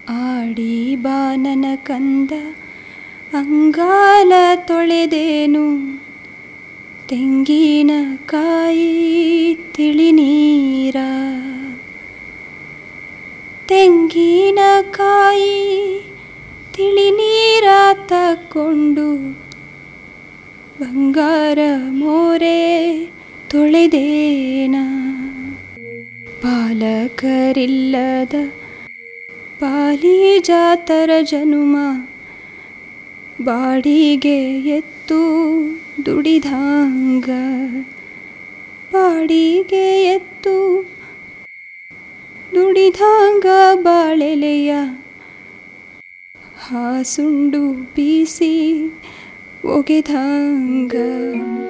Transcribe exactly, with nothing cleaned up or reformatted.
ಆಡಿ ಬಾನನ ಕಂದ ಅಂಗಾಲ ತೊಳೆದೇನು, ತೆಂಗಿನ ಕಾಯಿ ತಿಳಿನೀರ, ತೆಂಗಿನ ಕಾಯಿ ತಿಳಿನೀರ ತಕ್ಕೊಂಡು ಬಂಗಾರ ಮೋರೆ ತೊಳೆದೇನ. ಪಾಲಕರಿಲ್ಲದ ಪಾಲಿಜಾತರ ಜನುಮ, ಬಾಡಿಗೆ ಎತ್ತು ದುಡಿದಾಂಗ, ಬಾಡಿಗೆ ಎತ್ತು ದುಡಿದಾಂಗ ಬಾಳೆಲೆಯ ಹಾಸುಂಡು ಬೀಸಿ ಒಗೆದಾಂಗ.